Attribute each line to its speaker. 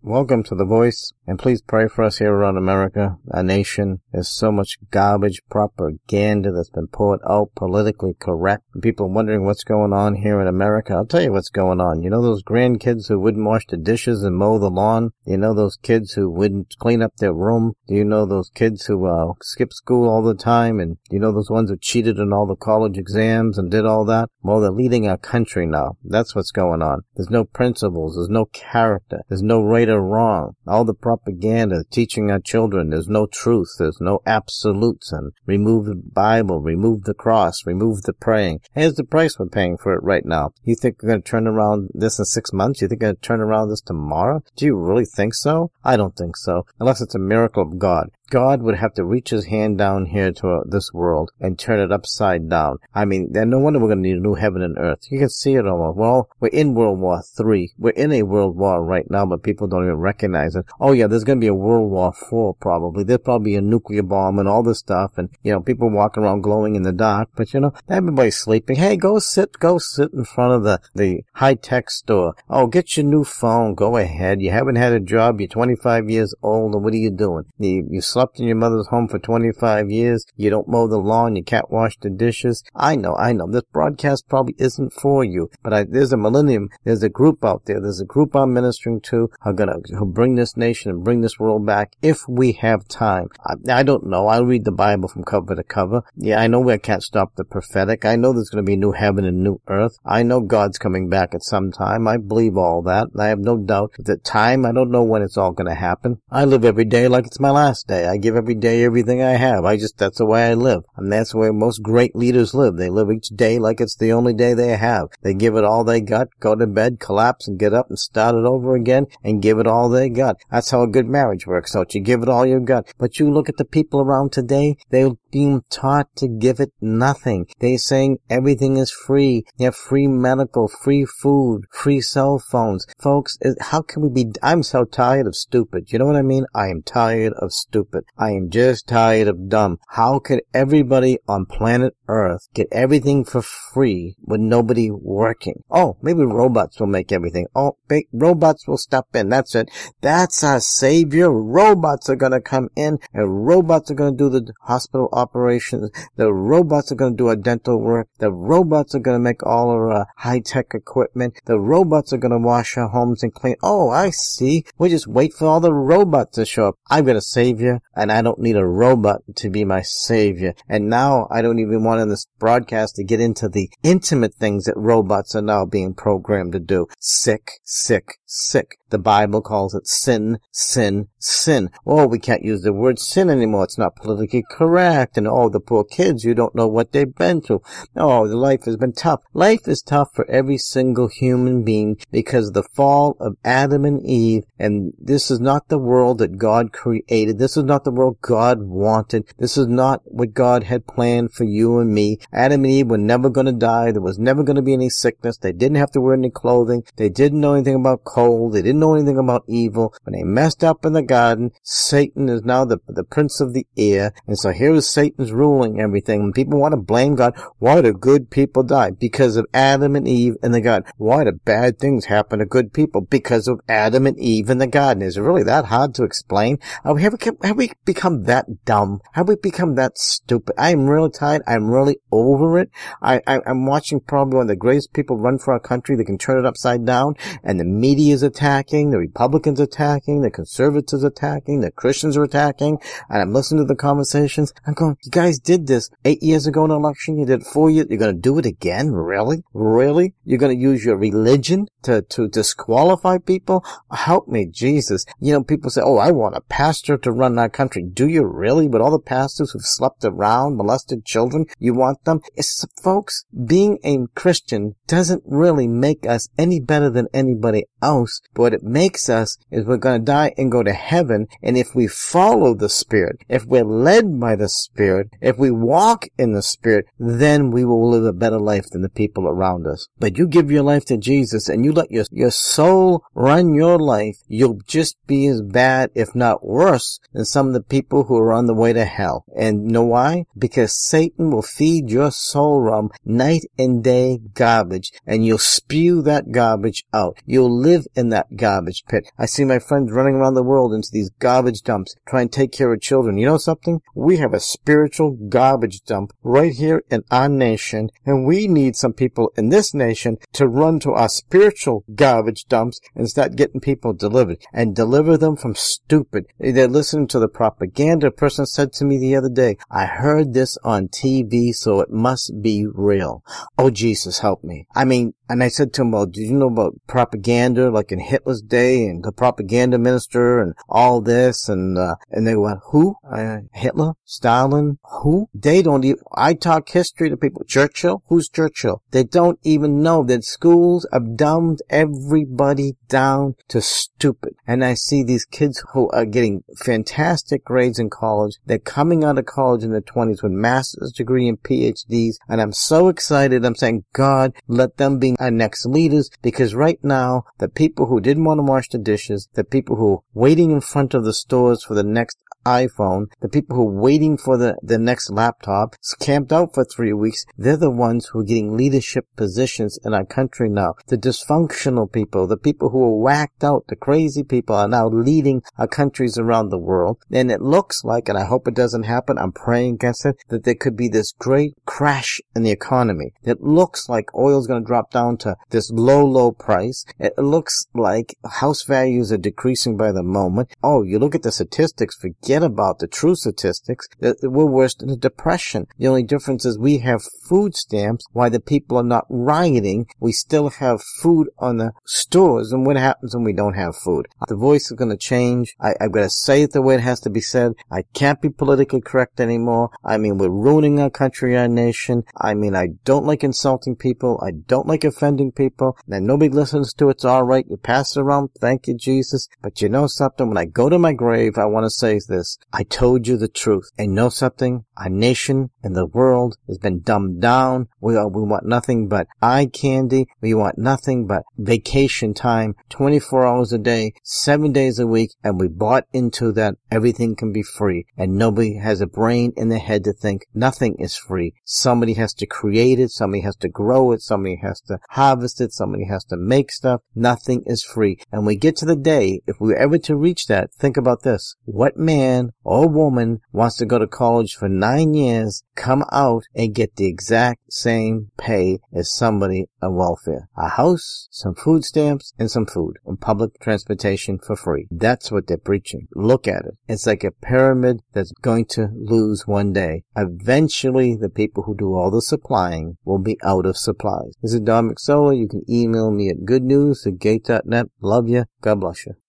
Speaker 1: Welcome to The Voice, and please pray for us here around America, our nation. There's so much garbage propaganda that's been poured out, politically correct. People wondering what's going on here in America. I'll tell you what's going on. You know those grandkids who wouldn't wash the dishes and mow the lawn? You know those kids who wouldn't clean up their room? Do you know those kids who skip school all the time? And you know those ones who cheated in all the college exams and did all that? Well, they're leading our country now. That's what's going on. There's no principles. There's no character. There's no right or wrong. All the propaganda teaching our children. There's no truth. There's no absolutes. And remove the Bible. Remove the cross. Remove the praying. Here's the price we're paying for it right now. You think we're going to turn around this in 6 months? You think we're going to turn around this tomorrow? Do you really think so? I don't think so. Unless it's a miracle of God. God would have to reach his hand down here to this world and turn it upside down. I mean, then no wonder we're going to need a new heaven and earth. You can see it almost. Well, we're in World War III. We're in a World War right now, but people don't even recognize it. Oh yeah, there's going to be a World War IV probably. There'll probably be a nuclear bomb and all this stuff. And, you know, people walking around glowing in the dark. But, you know, everybody's sleeping. Hey, go sit in front of the high-tech store. Oh, get your new phone. Go ahead. You haven't had a job. You're 25 years old. And what are you doing? You slept in your mother's home for 25 years. You don't mow the lawn. You can't wash the dishes. I know. This broadcast probably isn't for you. But there's a millennium. There's a group out there. There's a group I'm ministering to who'll bring this nation and bring this world back if we have time. I don't know. I'll read the Bible from cover to cover. Yeah, I know we can't stop the prophetic. I know there's going to be a new heaven and new earth. I know God's coming back at some time. I believe all that. I have no doubt. The time, I don't know when it's all going to happen. I live every day like it's my last day. I give every day everything I have. That's the way I live. And that's the way most great leaders live. They live each day like it's the only day they have. They give it all they got, go to bed, collapse, and get up and start it over again and give it all they got. That's how a good marriage works out. You give it all you got. But you look at the people around today, they're being taught to give it nothing. They're saying everything is free. You have free medical, free food, free cell phones. Folks, how can we be... I'm so tired of stupid. You know what I mean? I am tired of stupid. I am just tired of dumb. How could everybody on planet Earth get everything for free with nobody working? Oh, maybe robots will make everything. Oh, robots will step in. That's it. That's our savior. Robots are going to come in, and robots are going to do the hospital operations. The robots are going to do our dental work. The robots are going to make all our high-tech equipment. The robots are going to wash our homes and clean. Oh, I see. We just wait for all the robots to show up. I've got a savior, and I don't need a robot to be my savior. And now I don't even want in this broadcast to get into the intimate things that robots are now being programmed to do. Sick. The Bible calls it sin. Oh, we can't use the word sin anymore. It's not politically correct. And oh, the poor kids, you don't know what they've been through. Oh, the life has been tough. Life is tough for every single human being because of the fall of Adam and Eve. And this is not the world that God created. This is not the world God wanted. This is not what God had planned for you and me. Adam and Eve were never going to die. There was never going to be any sickness. They didn't have to wear any clothing. They didn't know anything about cold. They didn't know anything about evil. When they messed up in the garden, Satan is now the prince of the air. And so here is Satan's ruling everything. When people want to blame God, why do good people die? Because of Adam and Eve in the garden. Why do bad things happen to good people? Because of Adam and Eve in the garden. Is it really that hard to explain? Have we become that dumb? Have we become that stupid? I am really tired. I'm really over it. I'm watching probably one of the greatest people run for our country that can turn it upside down, and the media is attacking, the Republicans attacking, the conservatives attacking, the Christians are attacking, and I'm listening to the conversations. I'm going, you guys did this 8 years ago in an election. You did 4 years. You're going to do it again? Really? You're going to use your religion to disqualify people? Help me, Jesus. You know, people say, oh, I want a pastor to run our country. Do you really? With all the pastors who've slept around, molested children, you want them? Folks, being a Christian doesn't really make us any better than anybody else. But what it makes us is we're going to die and go to heaven. And if we follow the Spirit, if we're led by the Spirit, if we walk in the Spirit, then we will live a better life than the people around us. But you give your life to Jesus and you let your soul run your life, you'll just be as bad, if not worse, than some of the people who are on the way to hell. And you know why? Because Satan will feed your soul rum night and day garbage, and you'll spew that garbage out. You'll live in that garbage pit. I see my friends running around the world into these garbage dumps, trying to take care of children. You know something? We have a spiritual garbage dump right here in our nation, and we need some people in this nation to run to our spiritual garbage dumps and start getting people delivered, and deliver them from stupid. They're listening to the propaganda. A person said to me the other day, I heard this on TV, so it must be real. Oh, Jesus, help me. I mean, and I said to him, well, did you know about propaganda, like in Hitler's day, and the propaganda minister, and all this, and they went, who? Hitler? Stalin? Who? They don't even, I talk history to people. Churchill? Who's Churchill? They don't even know that schools have dumbed everybody down to stupid. And I see these kids who are getting fantastic grades in college. They're coming out of college in their 20s with master's degree and PhDs, and I'm so excited. I'm saying, God, let them be our next leaders, because right now, the people who didn't want to wash the dishes, the people who are waiting in front of the stores for the next iPhone, the people who are waiting for the next laptop, camped out for 3 weeks, they're the ones who are getting leadership positions in our country now. The dysfunctional people, the people who are whacked out, the crazy people are now leading our countries around the world. And it looks like, and I hope it doesn't happen, I'm praying against it, that there could be this great crash in the economy. It looks like oil's going to drop down to this low price. It looks like house values are decreasing by the moment. Oh, you look at the statistics, forget about the true statistics. We're worse than a depression. The only difference is we have food stamps. Why the people are not rioting, we still have food on the stores. And what happens when we don't have food? The voice is going to change. I've got to say it the way it has to be said. I can't be politically correct anymore. I mean, we're ruining our country, our nation. I mean, I don't like insulting people. I don't like offending people. And nobody listens to it. It's all right. You pass it around. Thank you, Jesus. But you know something? When I go to my grave, I want to say this. I told you the truth. And know something? Our nation and the world has been dumbed down. We want nothing but eye candy. We want nothing but vacation time, 24 hours a day, 7 days a week. And we bought into that everything can be free. And nobody has a brain in their head to think nothing is free. Somebody has to create it. Somebody has to grow it. Somebody has to harvest it. Somebody has to make stuff. Nothing is free. And we get to the day, if we're ever to reach that, think about this. What man or woman wants to go to college for 9 years, come out and get the exact same pay as somebody on welfare? A house, some food stamps, and some food, and public transportation for free. That's what they're preaching. Look at it. It's like a pyramid that's going to lose one day. Eventually, the people who do all the supplying will be out of supplies. This is Don McSola. You can email me at goodnews@gate.net. Love you. God bless you.